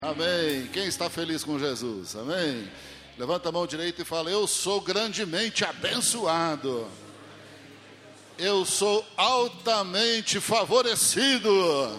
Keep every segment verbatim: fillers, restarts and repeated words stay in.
Amém. Quem está feliz com Jesus? Amém. Levanta a mão direita e fala: eu sou grandemente abençoado. Eu sou altamente favorecido.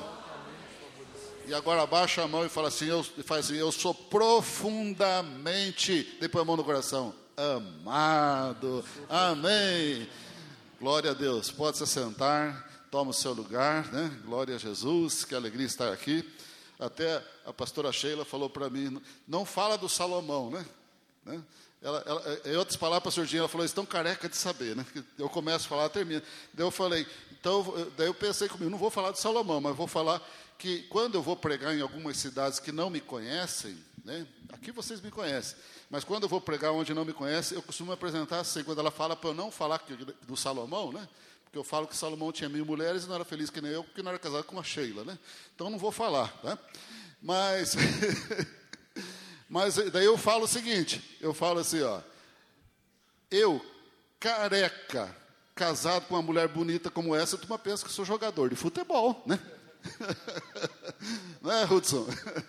E agora abaixa a mão e fala assim, eu, faz assim, eu sou profundamente, depois a mão no coração, amado. Amém. Glória a Deus. Pode se sentar, toma o seu lugar, né? Glória a Jesus, que alegria estar aqui. Até a pastora Sheila falou para mim, não fala do Salomão, né? né? Ela, ela, em outras palavras, pastor Dinho, ela falou, estão careca de saber, né? Eu começo a falar, termina. Daí eu falei, então, daí eu pensei comigo, não vou falar do Salomão, mas vou falar que quando eu vou pregar em algumas cidades que não me conhecem, né? Aqui vocês me conhecem, mas quando eu vou pregar onde não me conhecem, eu costumo apresentar assim, quando ela fala para eu não falar do Salomão, né? Porque eu falo que Salomão tinha mil mulheres e não era feliz que nem eu, porque não era casado com uma Sheila, né? Então não vou falar, né? Mas, mas daí eu falo o seguinte, eu falo assim, ó, eu, careca, casado com uma mulher bonita como essa, tu pensa que eu sou jogador de futebol, né? Não é, Hudson?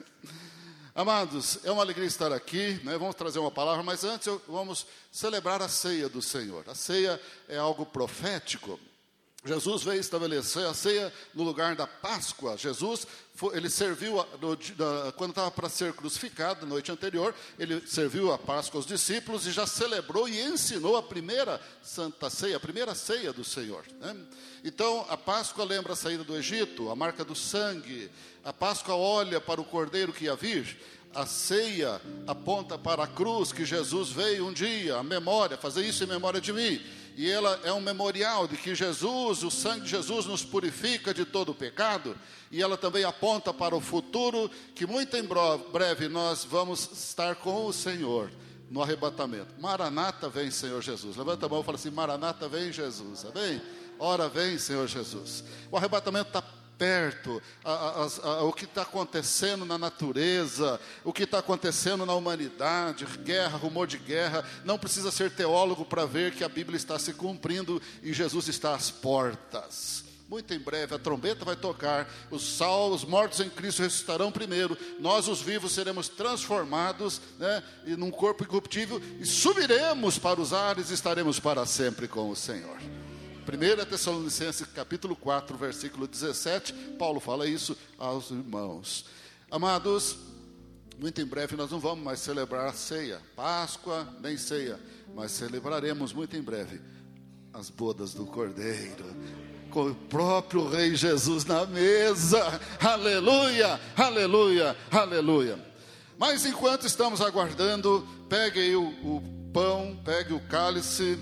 Amados, é uma alegria estar aqui, né? Vamos trazer uma palavra, mas antes eu, vamos celebrar a ceia do Senhor. A ceia é algo profético. Jesus veio estabelecer a ceia no lugar da Páscoa. Jesus, foi, ele serviu, a, no, da, quando estava para ser crucificado, na noite anterior, ele serviu a Páscoa aos discípulos e já celebrou e ensinou a primeira Santa Ceia, a primeira ceia do Senhor, né? Então, a Páscoa lembra a saída do Egito, a marca do sangue. A Páscoa olha para o Cordeiro que ia vir. A ceia aponta para a cruz que Jesus veio um dia, a memória, fazer isso em memória de mim. E ela é um memorial de que Jesus, o sangue de Jesus nos purifica de todo o pecado. E ela também aponta para o futuro, que muito em breve nós vamos estar com o Senhor no arrebatamento. Maranata, vem Senhor Jesus. Levanta a mão e fala assim, Maranata, vem Jesus. Amém? Ora, vem Senhor Jesus. O arrebatamento está perto, a, a, a, o que está acontecendo na natureza, o que está acontecendo na humanidade, guerra, rumor de guerra, não precisa ser teólogo para ver que a Bíblia está se cumprindo e Jesus está às portas. Muito em breve a trombeta vai tocar, os salvos, os mortos em Cristo ressuscitarão primeiro, nós os vivos seremos transformados, né, em um corpo incorruptível e subiremos para os ares e estaremos para sempre com o Senhor. primeira Tessalonicenses capítulo quatro, versículo dezessete, Paulo fala isso aos irmãos. Amados, muito em breve nós não vamos mais celebrar a ceia, Páscoa, nem ceia, mas celebraremos muito em breve as bodas do Cordeiro, com o próprio Rei Jesus na mesa, aleluia, aleluia, aleluia. Mas enquanto estamos aguardando, pegue aí o, o pão, pegue o cálice,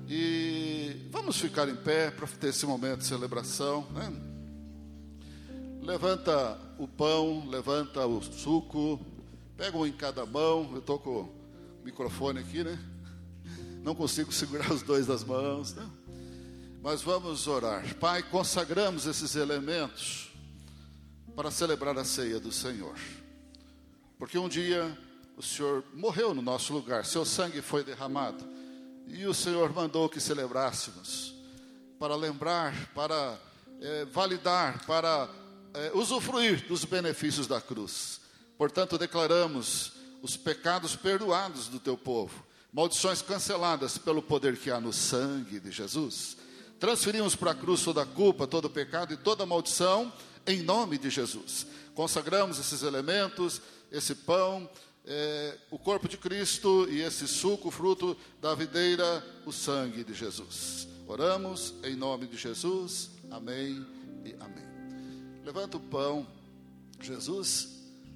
e vamos ficar em pé para ter esse momento de celebração, né? Levanta o pão, levanta o suco, pega um em cada mão. Eu estou com o microfone aqui, né? Não consigo segurar os dois das mãos, né? Mas vamos orar. Pai, consagramos esses elementos para celebrar a ceia do Senhor. Porque um dia o Senhor morreu no nosso lugar, seu sangue foi derramado. E o Senhor mandou que celebrássemos, para lembrar, para é, validar, para é, usufruir dos benefícios da cruz. Portanto, declaramos os pecados perdoados do teu povo, maldições canceladas pelo poder que há no sangue de Jesus. Transferimos para a cruz toda a culpa, todo o pecado e toda a maldição, em nome de Jesus. Consagramos esses elementos, esse pão, É, o corpo de Cristo e esse suco, fruto da videira, o sangue de Jesus. Oramos em nome de Jesus, amém e amém. Levanta o pão. Jesus,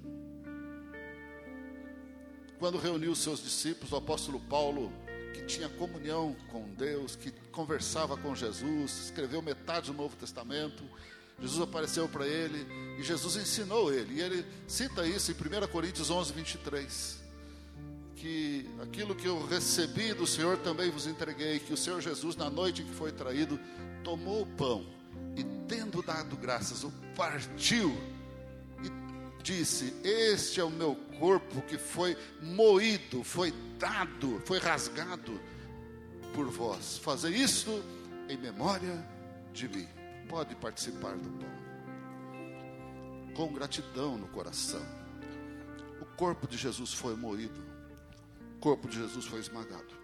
quando reuniu os seus discípulos, o apóstolo Paulo, que tinha comunhão com Deus, que conversava com Jesus, escreveu metade do Novo Testamento, Jesus apareceu para ele e Jesus ensinou ele. E ele cita isso em primeira Coríntios onze, vinte e três. Que aquilo que eu recebi do Senhor também vos entreguei. Que o Senhor Jesus, na noite em que foi traído, tomou o pão e, tendo dado graças, o partiu e disse: este é o meu corpo que foi moído, foi dado, foi rasgado por vós. Fazei isto em memória de mim. Pode participar do pão com gratidão no coração. o corpo de Jesus foi moído, o corpo de Jesus foi esmagado.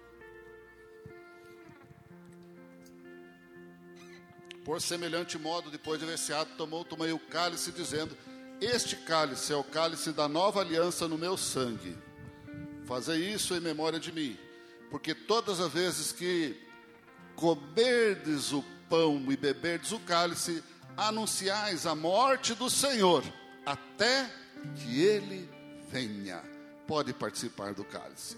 Por semelhante modo, depois de haver ceado, tomou, tomei o cálice, dizendo: este cálice é o cálice da nova aliança no meu sangue. Fazei isso em memória de mim, porque todas as vezes que comerdes o pão e beberdes o cálice, anunciais a morte do Senhor, até que Ele venha. Pode participar do cálice.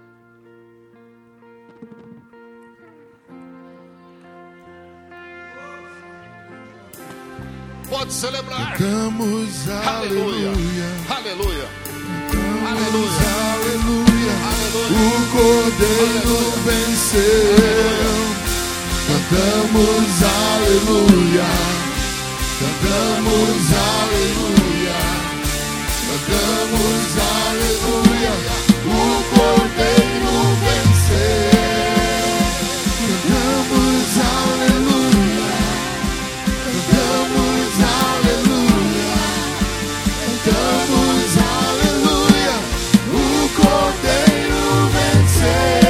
Pode celebrar. Cantamos Aleluia. aleluia. Aleluia. Aleluia. Aleluia. Aleluia. O Cordeiro Aleluia. venceu. Cantamos aleluia. Cantamos aleluia. Cantamos aleluia. O Cordeiro venceu. Cantamos aleluia. Cantamos aleluia. Cantamos aleluia. O Cordeiro venceu.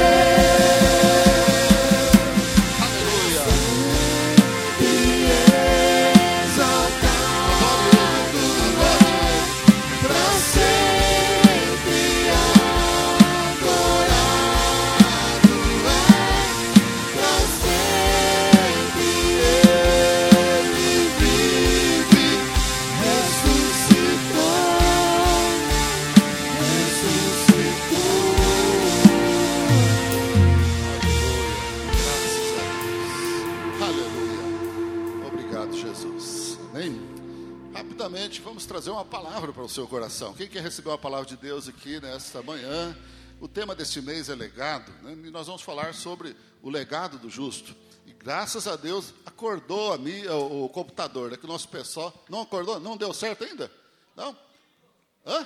Rapidamente, vamos trazer uma palavra para o seu coração. Quem quer receber uma palavra de Deus aqui nesta manhã? O tema deste mês é legado, né? E nós vamos falar sobre o legado do justo. E graças a Deus acordou a mim, o, o computador, né? Que o nosso pessoal não acordou, não deu certo ainda? Não? Hã?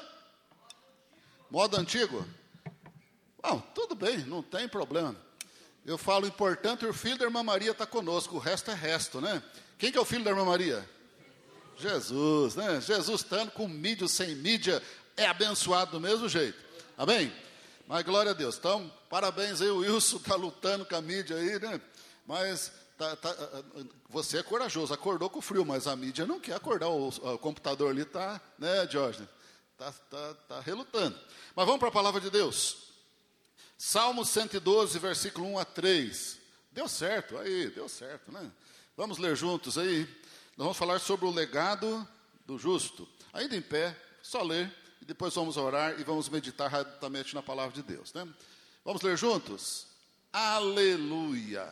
Modo antigo? Bom, tudo bem, não tem problema. Eu falo importante, o filho da irmã Maria está conosco, o resto é resto, né? Quem que é o filho da irmã Maria? Jesus, né? Jesus estando com mídia ou sem mídia, é abençoado do mesmo jeito. Amém? Mas glória a Deus. Então, parabéns aí, o Wilson está lutando com a mídia aí, né? Mas tá, tá, você é corajoso, acordou com frio, mas a mídia não quer acordar. O, o computador ali está, né, Jorge? Está tá, tá relutando. Mas vamos para a palavra de Deus. Salmo cento e doze, versículo um a três. Deu certo, aí, deu certo, né? Vamos ler juntos aí. Nós vamos falar sobre o legado do justo. Ainda em pé, só ler, e depois vamos orar e vamos meditar rapidamente na palavra de Deus, né? Vamos ler juntos? Aleluia!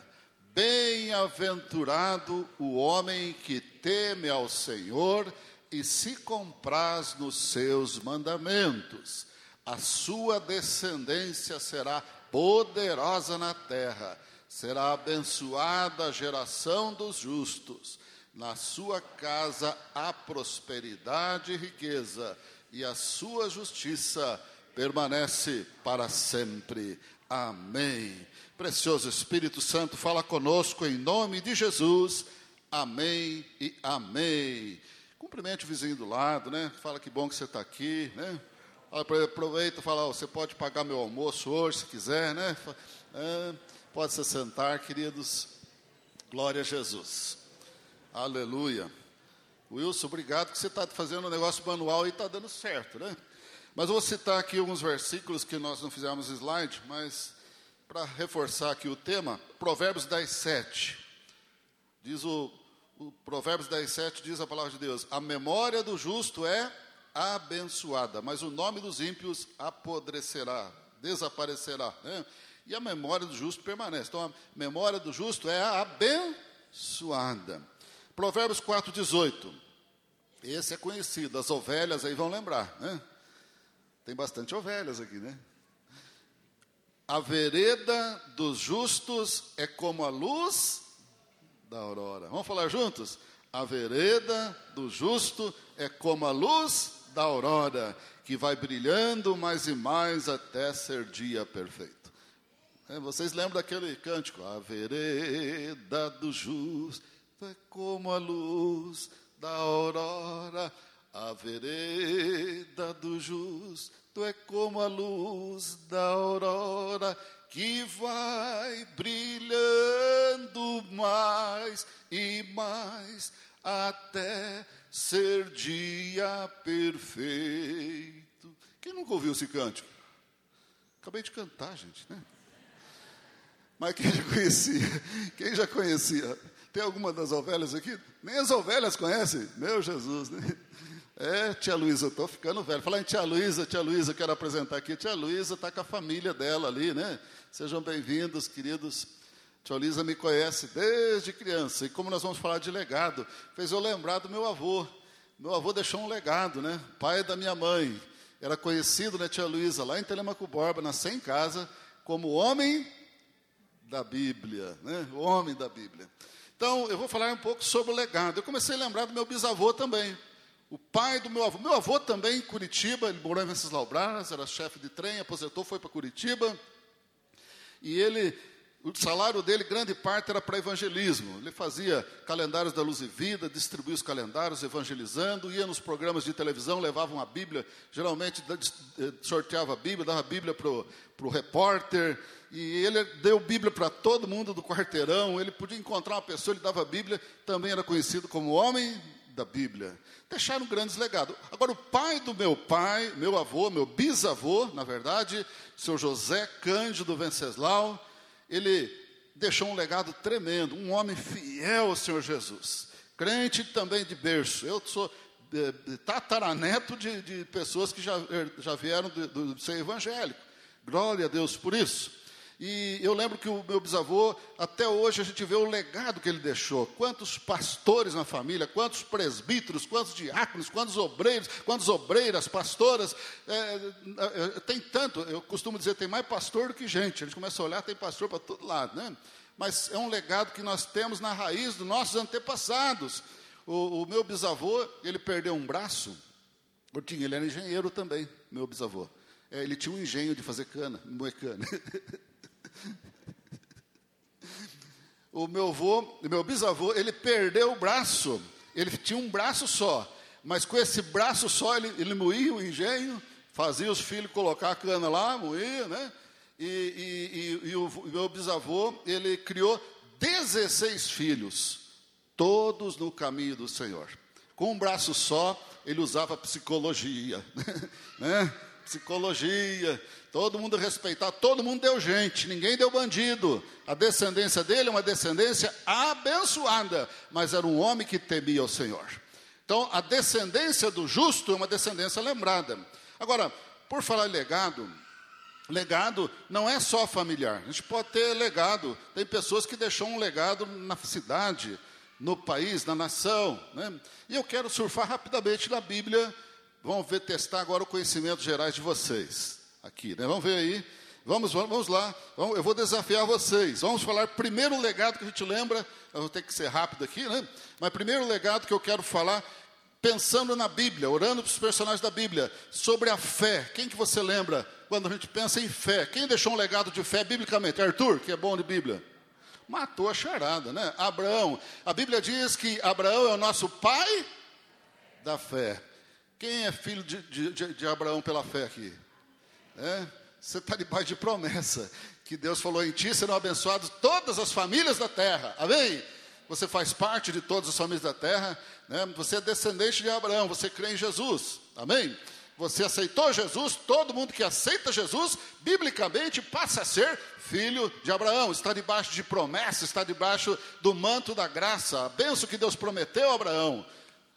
Bem-aventurado o homem que teme ao Senhor e se compraz nos seus mandamentos. A sua descendência será poderosa na terra, será abençoada a geração dos justos. Na sua casa há prosperidade e riqueza, e a sua justiça permanece para sempre. Amém. Precioso Espírito Santo, fala conosco em nome de Jesus. Amém e amém. Cumprimente o vizinho do lado, né? Fala que bom que você está aqui, né? Aproveita e fala, oh, você pode pagar meu almoço hoje, se quiser, né? É, pode se sentar, queridos. Glória a Jesus. Aleluia. Wilson, obrigado que você está fazendo um negócio manual e está dando certo, né? Mas eu vou citar aqui alguns versículos que nós não fizemos slide, mas para reforçar aqui o tema, Provérbios dez, sete. Diz o, o Provérbios dez, sete diz a palavra de Deus: a memória do justo é abençoada, mas o nome dos ímpios apodrecerá, desaparecerá, né? E a memória do justo permanece. Então, a memória do justo é abençoada. Provérbios quatro, dezoito. Esse é conhecido, as ovelhas aí vão lembrar, né? Tem bastante ovelhas aqui, né? A vereda dos justos é como a luz da aurora. Vamos falar juntos? A vereda do justo é como a luz da aurora, que vai brilhando mais e mais até ser dia perfeito. É, vocês lembram daquele cântico? A vereda do justo é como a luz da aurora, A vereda do justo é como a luz da aurora, que vai brilhando mais e mais, até ser dia perfeito. Quem nunca ouviu esse cântico? Acabei de cantar, gente, né? Mas quem já conhecia? Quem já conhecia? Tem alguma das ovelhas aqui? Nem as ovelhas conhecem. Meu Jesus, né? É, tia Luísa, eu estou ficando velho. Falar em tia Luísa, tia Luísa, quero apresentar aqui. Tia Luísa está com a família dela ali, né? Sejam bem-vindos, queridos. Tia Luísa me conhece desde criança. E como nós vamos falar de legado, fez eu lembrar do meu avô. Meu avô deixou um legado, né? Pai da minha mãe. Era conhecido, né, tia Luísa, lá em Telemaco Borba, nasceu em casa, como homem da Bíblia, né? O homem da Bíblia. Então, eu vou falar um pouco sobre o legado. Eu comecei a lembrar do meu bisavô também. O pai do meu avô. Meu avô também, em Curitiba, ele morou em Venceslau Braz, era chefe de trem, aposentou, foi para Curitiba. E ele, o salário dele, grande parte, era para evangelismo. Ele fazia calendários da Luz e Vida, distribuía os calendários, evangelizando, ia nos programas de televisão, levava uma Bíblia, geralmente sorteava a Bíblia, dava a Bíblia para o repórter, e ele deu Bíblia para todo mundo do quarteirão. Ele podia encontrar uma pessoa, ele dava a Bíblia, também era conhecido como homem da Bíblia. Deixaram grandes legados. Agora, o pai do meu pai, meu avô, meu bisavô, na verdade, seu José Cândido Venceslau, ele deixou um legado tremendo, um homem fiel ao Senhor Jesus, crente também de berço. Eu sou de, de tataraneto de, de pessoas que já, já vieram do, do ser evangélico. Glória a Deus por isso. E eu lembro que o meu bisavô, até hoje a gente vê o legado que ele deixou. Quantos pastores na família, quantos presbíteros, quantos diáconos, quantos obreiros, quantas obreiras, pastoras. É, é, tem tanto, eu costumo dizer, tem mais pastor do que gente. A gente começa a olhar, tem pastor para todo lado, né? Mas é um legado que nós temos na raiz dos nossos antepassados. O, o meu bisavô, ele perdeu um braço. Eu tinha, ele era engenheiro também, meu bisavô. É, ele tinha um engenho de fazer cana, moer cana. O meu avô, meu bisavô, ele perdeu o braço. Ele tinha um braço só, mas com esse braço só ele, ele moía o engenho, fazia os filhos colocar a cana lá, moía, né? E, e, e, e o, o meu bisavô, ele criou dezesseis filhos, todos no caminho do Senhor. Com um braço só, ele usava psicologia, né? Psicologia, todo mundo respeitava, todo mundo deu gente, ninguém deu bandido. A descendência dele é uma descendência abençoada, mas era um homem que temia o Senhor. Então, a descendência do justo é uma descendência lembrada. Agora, por falar em legado, legado não é só familiar. A gente pode ter legado, tem pessoas que deixam um legado na cidade, no país, na nação, né? E eu quero surfar rapidamente na Bíblia. Vamos ver, testar agora o conhecimento gerais de vocês. Aqui, né? Vamos ver aí. Vamos, vamos lá. Vamos, eu vou desafiar vocês. Vamos falar primeiro legado que a gente lembra. Eu vou ter que ser rápido aqui, né? Mas primeiro legado que eu quero falar, pensando na Bíblia, orando para os personagens da Bíblia, sobre a fé. Quem que você lembra quando a gente pensa em fé? Quem deixou um legado de fé biblicamente? Arthur, que é bom de Bíblia. Matou a charada, né? Abraão. A Bíblia diz que Abraão é o nosso pai da fé. Quem é filho de, de, de Abraão pela fé aqui? É? Você está debaixo de promessa, que Deus falou em ti, serão abençoadas todas as famílias da terra, amém? Você faz parte de todas as famílias da terra, né? Você é descendente de Abraão, você crê em Jesus, amém? Você aceitou Jesus, todo mundo que aceita Jesus, biblicamente passa a ser filho de Abraão, está debaixo de promessa, está debaixo do manto da graça, a bênção que Deus prometeu a Abraão,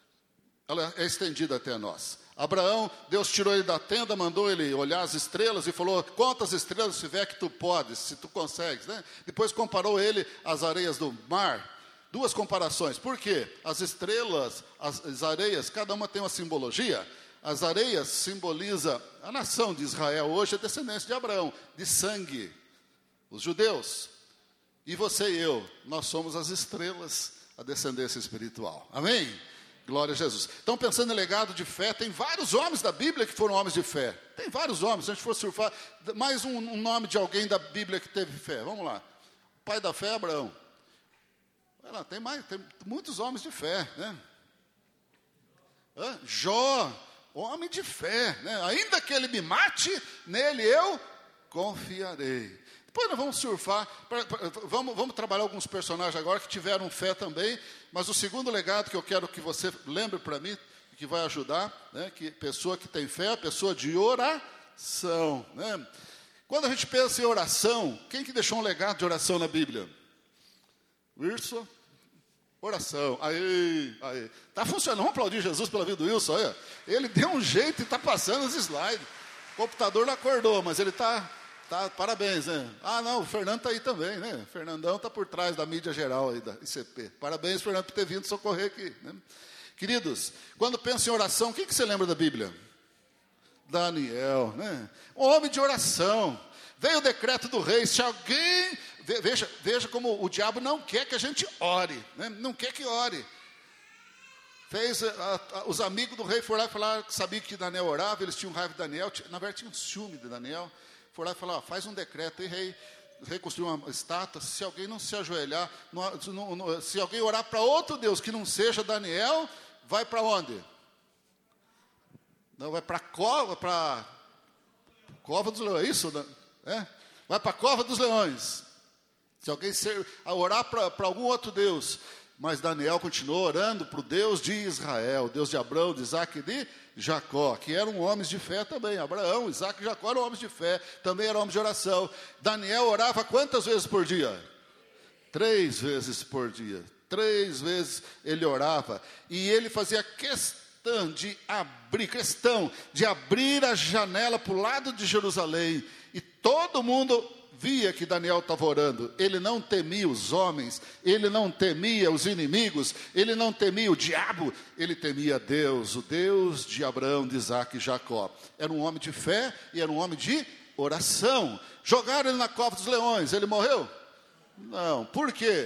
ela é estendida até nós. Abraão, Deus tirou ele da tenda, mandou ele olhar as estrelas e falou, quantas estrelas tiver que tu podes, se tu consegues, né? Depois comparou ele às areias do mar. Duas comparações. Por quê? As estrelas, as, as areias, cada uma tem uma simbologia. As areias simbolizam a nação de Israel, hoje é descendência de Abraão, de sangue, os judeus. E você e eu, nós somos as estrelas, a descendência espiritual. Amém? Glória a Jesus. Então, pensando em legado de fé, tem vários homens da Bíblia que foram homens de fé. Tem vários homens, se a gente for surfar, mais um, um nome de alguém da Bíblia que teve fé. Vamos lá. O pai da fé é Abraão. Lá, tem, mais, tem muitos homens de fé, né? Hã? Jó, homem de fé, né? Ainda que ele me mate, nele eu confiarei. Depois nós vamos surfar, pra, pra, vamos, vamos trabalhar alguns personagens agora que tiveram fé também, mas o segundo legado que eu quero que você lembre para mim, que vai ajudar, né, que pessoa que tem fé, pessoa de oração, né? Quando a gente pensa em oração, quem que deixou um legado de oração na Bíblia? Wilson? Oração, aí, aí, está funcionando, vamos aplaudir Jesus pela vida do Wilson, olha, ele deu um jeito e está passando os slides, o computador não acordou, mas ele está... Tá, parabéns, né? Ah, não, o Fernando está aí também, né? O Fernandão está por trás da mídia geral aí da I C P. Parabéns, Fernando, por ter vindo socorrer aqui, né? Queridos, quando pensa em oração, quem que você lembra da Bíblia? Daniel, né? Um homem de oração. Veio o decreto do rei, se alguém... Veja, veja como o diabo não quer que a gente ore, né? Não quer que ore. Fez, a, a, os amigos do rei foram lá e falaram que sabiam que Daniel orava, eles tinham raiva de Daniel, na verdade tinham ciúme de Daniel. Foi lá e falou, ó, faz um decreto, e rei, rei construiu uma estátua, se alguém não se ajoelhar, não, não, se alguém orar para outro Deus que não seja Daniel, vai para onde? Não, vai para a cova, para cova dos leões, é isso? É? Vai para a cova dos leões. Se alguém ser, a orar para algum outro Deus, mas Daniel continuou orando para o Deus de Israel, Deus de Abraão, de Isaac e de Jacó, que eram homens de fé também. Abraão, Isaac e Jacó eram homens de fé, também eram homens de oração. Daniel orava quantas vezes por dia? Três vezes por dia. Três vezes ele orava. E ele fazia questão de abrir, questão de abrir a janela para o lado de Jerusalém. E todo mundo via que Daniel estava orando. Ele não temia os homens, ele não temia os inimigos, ele não temia o diabo, ele temia Deus, o Deus de Abraão, de Isaac e Jacó. Era um homem de fé e era um homem de oração. Jogaram ele na cova dos leões, ele morreu? Não. Por quê?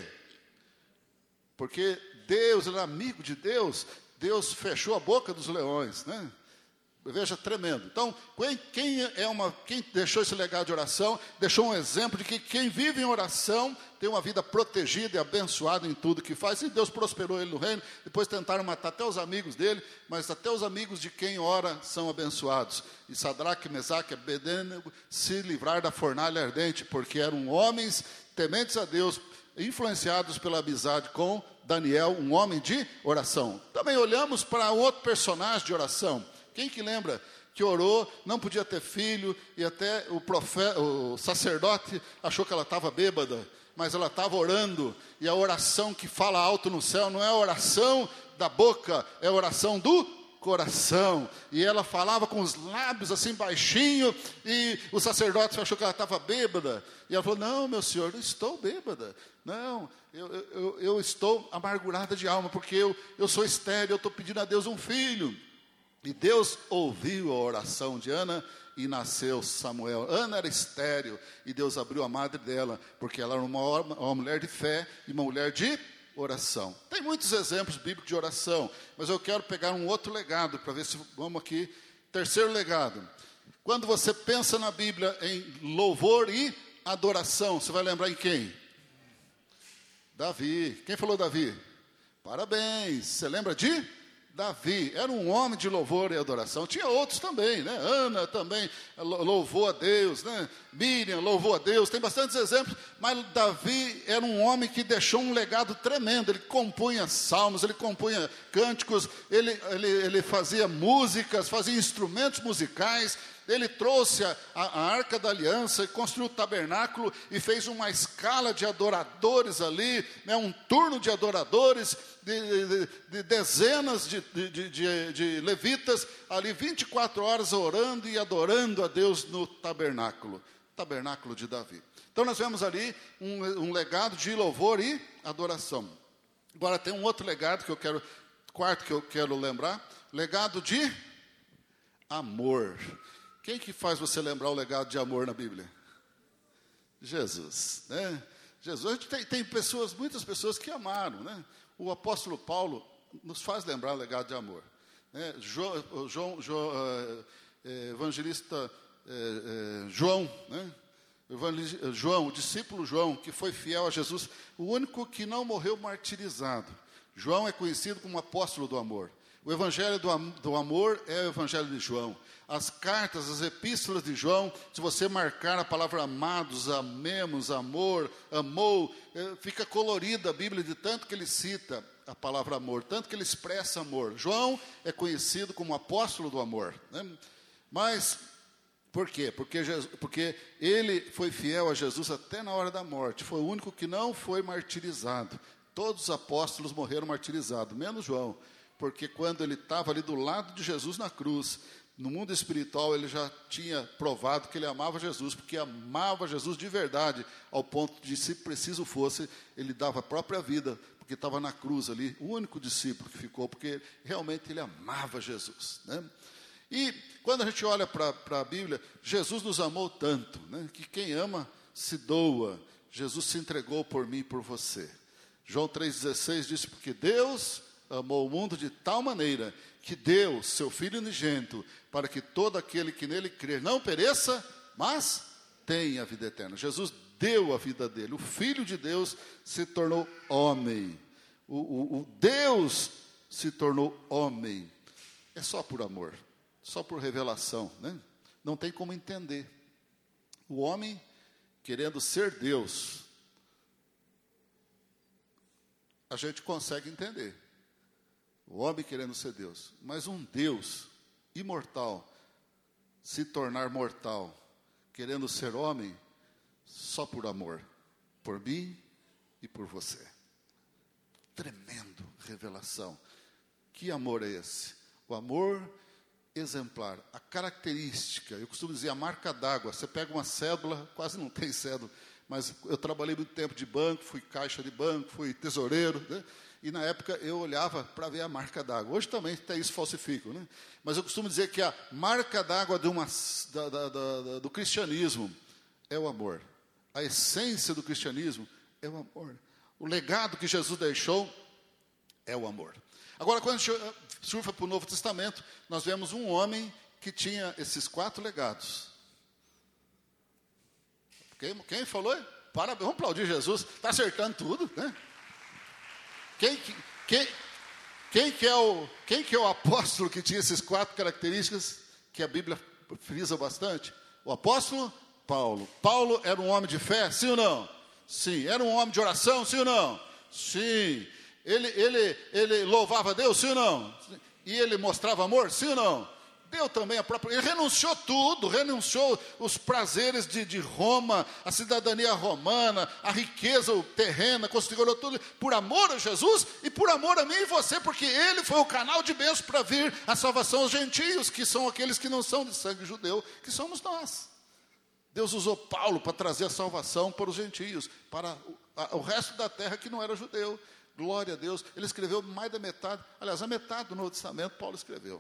Porque Deus, ele era amigo de Deus, Deus fechou a boca dos leões, né? Veja, tremendo. Então, quem, é uma, quem deixou esse legado de oração, deixou um exemplo de que quem vive em oração tem uma vida protegida e abençoada em tudo que faz. E Deus prosperou ele no reino. Depois tentaram matar até os amigos dele, mas até os amigos de quem ora são abençoados. E Sadraque, Mesaque e Abednego se livraram da fornalha ardente, porque eram homens tementes a Deus, influenciados pela amizade com Daniel, um homem de oração. Também olhamos para outro personagem de oração. Quem que lembra que orou, não podia ter filho, e até o, profeta, o sacerdote achou que ela estava bêbada, mas ela estava orando, e a oração que fala alto no céu não é a oração da boca, é a oração do coração. E ela falava com os lábios assim baixinho, e o sacerdote achou que ela estava bêbada, e ela falou, não, meu senhor, não estou bêbada, não, eu, eu, eu estou amargurada de alma, porque eu, eu sou estéril, eu estou pedindo a Deus um filho. E Deus ouviu a oração de Ana e nasceu Samuel. Ana era estéril e Deus abriu a madre dela, porque ela era uma, uma mulher de fé e uma mulher de oração. Tem muitos exemplos bíblicos de oração, mas eu quero pegar um outro legado, para ver se vamos aqui. Terceiro legado. Quando você pensa na Bíblia em louvor e adoração, você vai lembrar em quem? Davi. Quem falou Davi? Parabéns. Você lembra de Davi? Era um homem de louvor e adoração. Tinha outros também, né? Ana também louvou a Deus, né? Miriam louvou a Deus. Tem bastantes exemplos, mas Davi era um homem que deixou um legado tremendo. Ele compunha salmos, ele compunha cânticos, ele, ele, ele fazia músicas, fazia instrumentos musicais. Ele trouxe a, a Arca da Aliança, construiu o tabernáculo e fez uma escala de adoradores ali, né, um turno de adoradores, de, de, de dezenas de, de, de, de levitas, ali vinte e quatro horas orando e adorando a Deus no tabernáculo, tabernáculo de Davi. Então nós vemos ali um, um legado de louvor e adoração. Agora tem um outro legado que eu quero, quarto que eu quero lembrar, legado de amor. Quem que faz você lembrar o legado de amor na Bíblia? Jesus, né? Jesus, tem, tem pessoas, muitas pessoas que amaram, né? O apóstolo Paulo nos faz lembrar o legado de amor, né? Jo, João, Jo, uh, evangelista uh, uh, João, né? Evangelista, João, o discípulo João, que foi fiel a Jesus, o único que não morreu martirizado. João é conhecido como apóstolo do amor. O evangelho do, am- do amor é o evangelho de João. As cartas, as epístolas de João, se você marcar a palavra amados, amemos, amor, amou, eh, fica colorida a Bíblia de tanto que ele cita a palavra amor, tanto que ele expressa amor. João é conhecido como apóstolo do amor, né? Mas, por quê? Porque, Jesus, porque ele foi fiel a Jesus até na hora da morte, foi o único que não foi martirizado. Todos os apóstolos morreram martirizados, menos João, porque quando ele estava ali do lado de Jesus na cruz, no mundo espiritual ele já tinha provado que ele amava Jesus, porque amava Jesus de verdade, ao ponto de, se preciso fosse, ele dava a própria vida, porque estava na cruz ali, o único discípulo que ficou, porque realmente ele amava Jesus, né? E quando a gente olha para a Bíblia, Jesus nos amou tanto, né, que quem ama se doa. Jesus se entregou por mim e por você. João três dezesseis diz, porque Deus amou o mundo de tal maneira que deu seu Filho unigênito para que todo aquele que nele crer não pereça, mas tenha a vida eterna. Jesus deu a vida dele. O Filho de Deus se tornou homem. O, o, o Deus se tornou homem. É só por amor, só por revelação, né? Não tem como entender. O homem querendo ser Deus, a gente consegue entender. O homem querendo ser Deus, mas um Deus imortal se tornar mortal, querendo ser homem, só por amor, por mim e por você. Tremendo revelação. Que amor é esse? O amor exemplar, a característica, eu costumo dizer a marca d'água. Você pega uma cédula, quase não tem cédula, mas eu trabalhei muito tempo de banco, fui caixa de banco, fui tesoureiro, né? E na época eu olhava para ver a marca d'água. Hoje também até isso falsifico, né? Mas eu costumo dizer que a marca d'água de uma, da, da, da, do cristianismo é o amor. A essência do cristianismo é o amor. O legado que Jesus deixou é o amor. Agora, quando a gente surfa para o Novo Testamento, nós vemos um homem que tinha esses quatro legados. Quem, quem falou? Parabéns, vamos aplaudir Jesus. Está acertando tudo, né? Quem, quem, quem, que é o, quem que é o apóstolo que tinha essas quatro características que a Bíblia frisa bastante? O apóstolo Paulo. Paulo era um homem de fé, sim ou não? Sim. Era um homem de oração, sim ou não? Sim. Ele, ele, ele louvava a Deus, sim ou não? E ele mostrava amor, sim ou não? Deu também a própria... Ele renunciou tudo, renunciou os prazeres de, de Roma, a cidadania romana, a riqueza terrena, considerou tudo por amor a Jesus e por amor a mim e você, porque ele foi o canal de bênção para vir a salvação aos gentios, que são aqueles que não são de sangue judeu, que somos nós. Deus usou Paulo para trazer a salvação para os gentios, para o, a, o resto da terra que não era judeu. Glória a Deus. Ele escreveu mais da metade, aliás, a metade do Novo Testamento Paulo escreveu.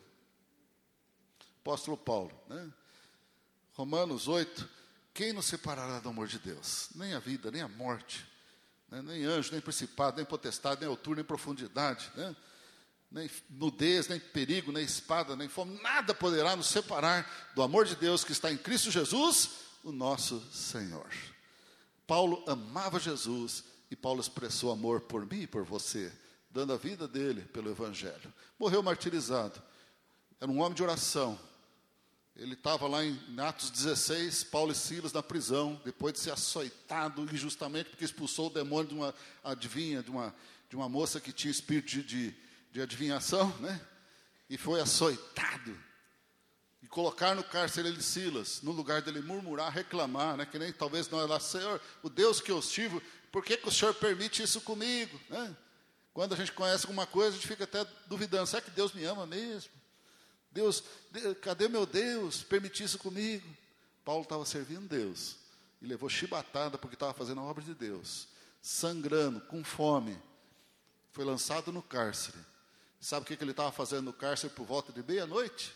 Apóstolo Paulo, né? Romanos oito, quem nos separará do amor de Deus? Nem a vida, nem a morte, né? Nem anjo, nem principado, nem potestade, nem altura, nem profundidade, né? Nem nudez, nem perigo, nem espada, nem fome, nada poderá nos separar do amor de Deus que está em Cristo Jesus, o nosso Senhor. Paulo amava Jesus e Paulo expressou amor por mim e por você, dando a vida dele pelo Evangelho. Morreu martirizado, era um homem de oração. Ele estava lá em Atos dezesseis, Paulo e Silas na prisão, depois de ser açoitado injustamente, porque expulsou o demônio de uma adivinha, de uma, de uma moça que tinha espírito de, de, de adivinhação, né? E foi açoitado. E colocar no cárcere ele Silas, no lugar dele murmurar, reclamar, né? Que nem talvez não era, Senhor, o Deus que eu sirvo, por que, que o Senhor permite isso comigo, né? Quando a gente conhece alguma coisa, a gente fica até duvidando, será que Deus me ama mesmo? Deus, Deus, cadê meu Deus? Permitir isso comigo. Paulo estava servindo Deus. E levou chibatada porque estava fazendo a obra de Deus. Sangrando, com fome. Foi lançado no cárcere. Sabe o que, que ele estava fazendo no cárcere por volta de meia-noite?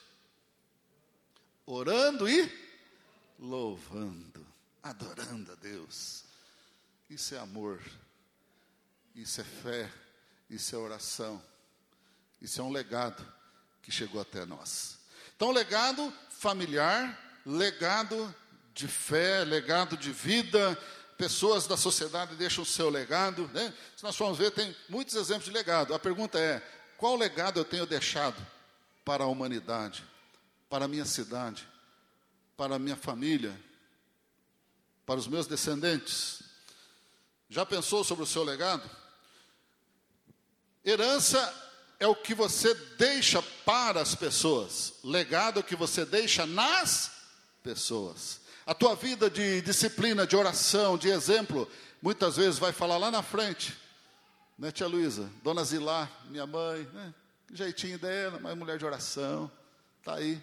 Orando e louvando. Adorando a Deus. Isso é amor. Isso é fé. Isso é oração. Isso é um legado que chegou até nós. Então, legado familiar, legado de fé, legado de vida, pessoas da sociedade deixam o seu legado, né? Se nós formos ver, tem muitos exemplos de legado. A pergunta é, qual legado eu tenho deixado para a humanidade, para a minha cidade, para a minha família, para os meus descendentes? Já pensou sobre o seu legado? Herança é o que você deixa para as pessoas. Legado é o que você deixa nas pessoas. A tua vida de disciplina, de oração, de exemplo, muitas vezes vai falar lá na frente. Né, tia Luísa? Dona Zilá, minha mãe, né? Jeitinho dela, mas mulher de oração. Está aí.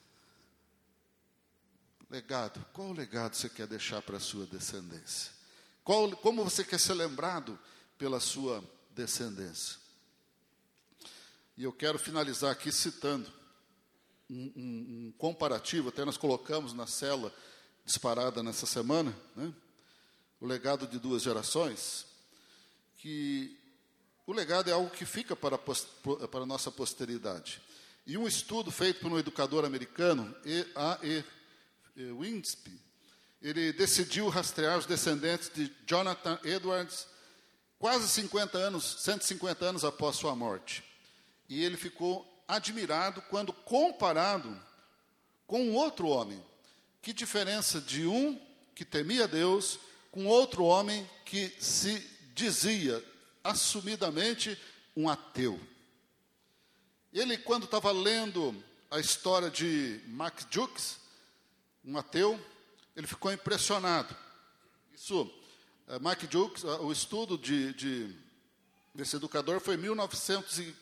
Legado. Qual legado você quer deixar para a sua descendência? Qual, como você quer ser lembrado pela sua descendência? E eu quero finalizar aqui citando um, um, um comparativo, até nós colocamos na célula disparada nessa semana, né? O legado de duas gerações, que o legado é algo que fica para a, post, para a nossa posteridade. E um estudo feito por um educador americano, A E Winspe, ele decidiu rastrear os descendentes de Jonathan Edwards quase cinquenta anos, cento e cinquenta anos após sua morte. E ele ficou admirado quando comparado com um outro homem. Que diferença de um que temia Deus com outro homem que se dizia assumidamente um ateu. Ele, quando estava lendo a história de Mark Jukes, um ateu, ele ficou impressionado. Isso, uh, Mark Jukes, uh, o estudo de, de, desse educador foi em mil novecentos e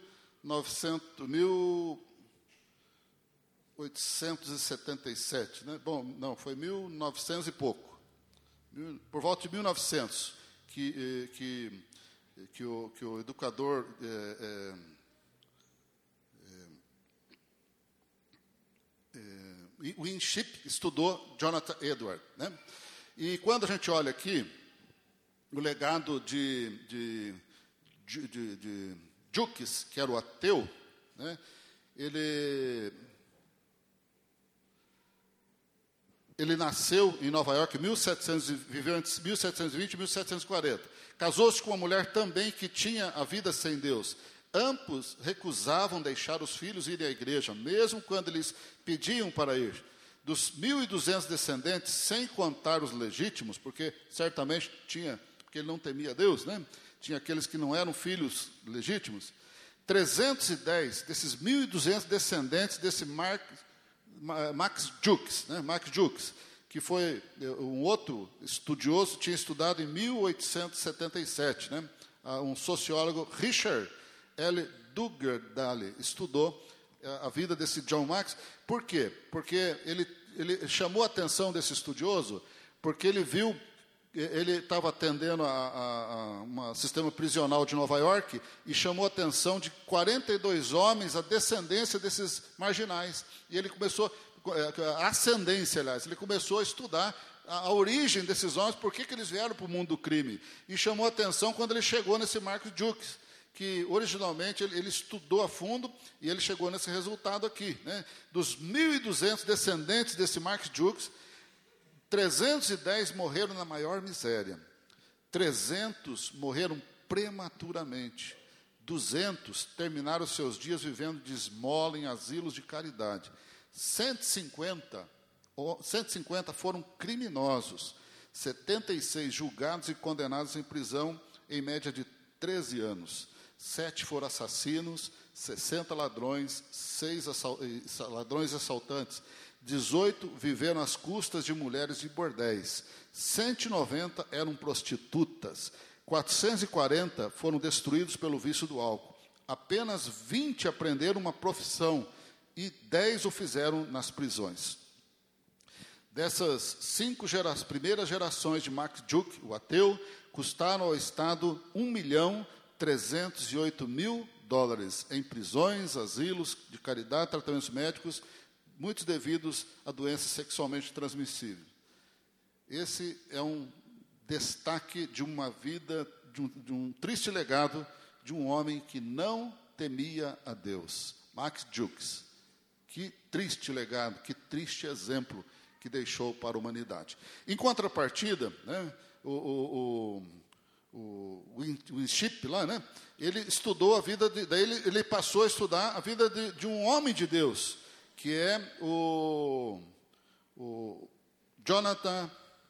setenta e sete, né? Bom, não, foi mil e novecentos e pouco. Por volta de mil e novecentos, que, que, que, o, que o educador é, é, é, Winship estudou Jonathan Edwards, né? E quando a gente olha aqui, o legado de, de, de, de, de Jukes, que era o ateu, né? ele, ele nasceu em Nova York em mil e setecentos, viveu entre mil setecentos e vinte e mil setecentos e quarenta. Casou-se com uma mulher também que tinha a vida sem Deus. Ambos recusavam deixar os filhos irem à igreja, mesmo quando eles pediam para ir. Dos mil e duzentos descendentes, sem contar os legítimos, porque certamente tinha, porque ele não temia Deus, né? Tinha aqueles que não eram filhos legítimos. trezentos e dez desses mil e duzentos descendentes desse Mark, Max Jukes, né? Max Jukes, que foi um outro estudioso, tinha estudado em mil oitocentos e setenta e sete, né? Um sociólogo, Richard L. Dugdale, estudou a vida desse John Max. Por quê? Porque ele, ele chamou a atenção desse estudioso, porque ele viu, ele estava atendendo a, a, a um sistema prisional de Nova York e chamou a atenção de quarenta e dois homens, a descendência desses marginais. E ele começou, a ascendência, aliás, ele começou a estudar a, a origem desses homens, por que, que eles vieram para o mundo do crime. E chamou a atenção quando ele chegou nesse Mark Jukes, que originalmente ele, ele estudou a fundo e ele chegou nesse resultado aqui, né? Dos mil e duzentos descendentes desse Mark Jukes, trezentos e dez morreram na maior miséria, trezentos morreram prematuramente, duzentos terminaram seus dias vivendo de esmola em asilos de caridade, cento e cinquenta, cento e cinquenta foram criminosos, setenta e seis julgados e condenados em prisão em média de treze anos. Sete foram assassinos, sessenta ladrões, seis assal- ladrões e assaltantes, dezoito viveram às custas de mulheres de bordéis, cento e noventa eram prostitutas, quatrocentos e quarenta foram destruídos pelo vício do álcool, apenas vinte aprenderam uma profissão e dez o fizeram nas prisões. Dessas cinco gera- primeiras gerações de Mark Jukes, o ateu, custaram ao Estado um milhão trezentos e oito mil dólares em prisões, asilos de caridade, tratamentos médicos, muitos devidos a doenças sexualmente transmissíveis. Esse é um destaque de uma vida, de um, de um triste legado de um homem que não temia a Deus. Max Jukes. Que triste legado, que triste exemplo que deixou para a humanidade. Em contrapartida, né, o, o, o o Winship lá, né? Ele estudou a vida, de, daí ele, ele passou a estudar a vida de, de um homem de Deus, que é o, o Jonathan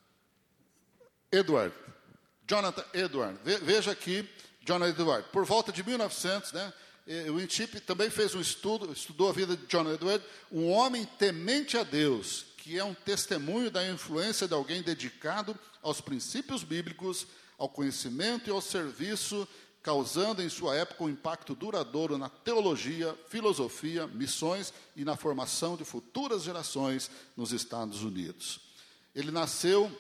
Edward. Jonathan Edward. Veja aqui, Jonathan Edward. Por volta de mil e novecentos, né? O Winship também fez um estudo, estudou a vida de Jonathan Edward, um homem temente a Deus, que é um testemunho da influência de alguém dedicado aos princípios bíblicos, ao conhecimento e ao serviço, causando em sua época um impacto duradouro na teologia, filosofia, missões e na formação de futuras gerações nos Estados Unidos. Ele nasceu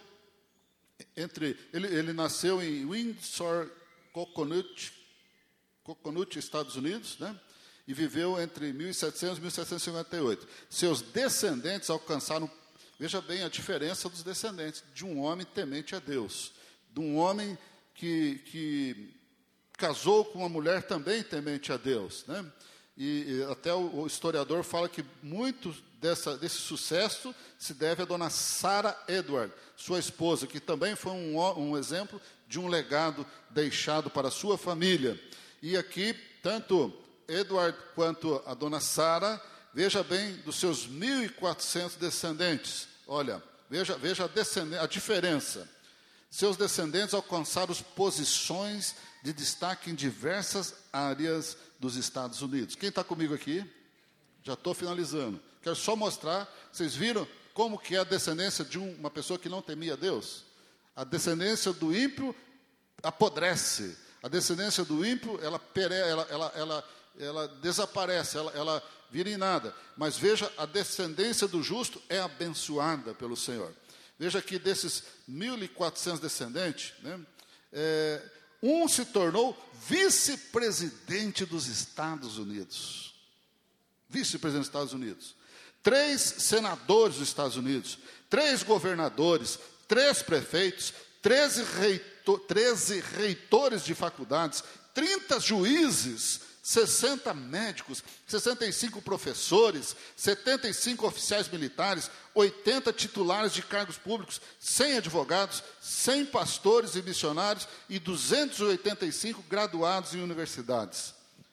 entre ele, ele nasceu em Windsor, Coconut, Coconut, Estados Unidos, né? E viveu entre mil e setecentos e mil setecentos e cinquenta e oito. Seus descendentes alcançaram, veja bem a diferença dos descendentes, de um homem temente a Deus, de um homem que, que casou com uma mulher também temente a Deus, né? E, e até o, o historiador fala que muito dessa, desse sucesso se deve a dona Sarah Edward, sua esposa, que também foi um, um exemplo de um legado deixado para a sua família. E aqui, tanto Edward quanto a dona Sarah, veja bem, dos seus mil e quatrocentos descendentes, olha, veja, veja a, a diferença. Seus descendentes alcançaram posições de destaque em diversas áreas dos Estados Unidos. Quem está comigo aqui? Já estou finalizando. Quero só mostrar, vocês viram como que é a descendência de uma pessoa que não temia Deus? A descendência do ímpio apodrece. A descendência do ímpio, ela, pere, ela, ela, ela, ela desaparece, ela, ela vira em nada. Mas veja, a descendência do justo é abençoada pelo Senhor. Veja que desses mil e quatrocentos descendentes, né, é, um se tornou vice-presidente dos Estados Unidos. Vice-presidente dos Estados Unidos. Três senadores dos Estados Unidos. Três governadores. Três prefeitos. Treze, reito, treze reitores de faculdades. trinta juízes. sessenta médicos, sessenta e cinco professores, setenta e cinco oficiais militares, oitenta titulares de cargos públicos, cem advogados, cem pastores e missionários e duzentos e oitenta e cinco graduados em universidades.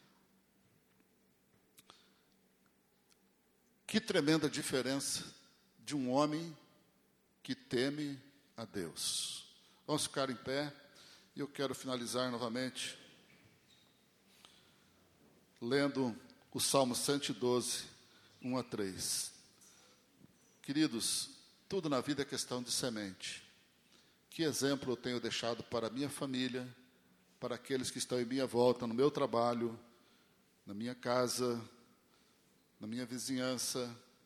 Que tremenda diferença de um homem que teme a Deus. Vamos ficar em pé e eu quero finalizar novamente lendo o Salmo cento e doze, um a três. Queridos, tudo na vida é questão de semente. Que exemplo eu tenho deixado para a minha família, para aqueles que estão em minha volta, no meu trabalho, na minha casa, na minha vizinhança,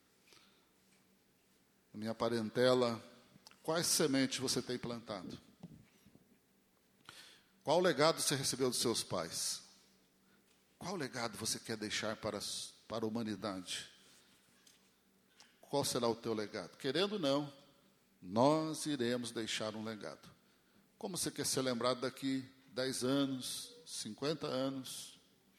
na minha parentela? Quais sementes você tem plantado? Qual legado você recebeu dos seus pais? Qual legado você quer deixar para, para a humanidade? Qual será o teu legado? Querendo ou não, nós iremos deixar um legado. Como você quer ser lembrado daqui dez anos, cinquenta anos?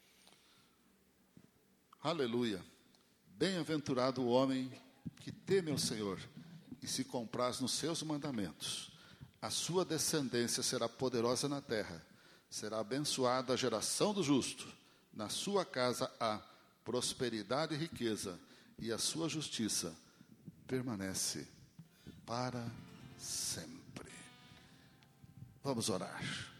Aleluia! Bem-aventurado o homem que teme ao Senhor e se compraz nos seus mandamentos. A sua descendência será poderosa na terra, será abençoada a geração do justo. Na sua casa há prosperidade e riqueza, e a sua justiça permanece para sempre. Vamos orar.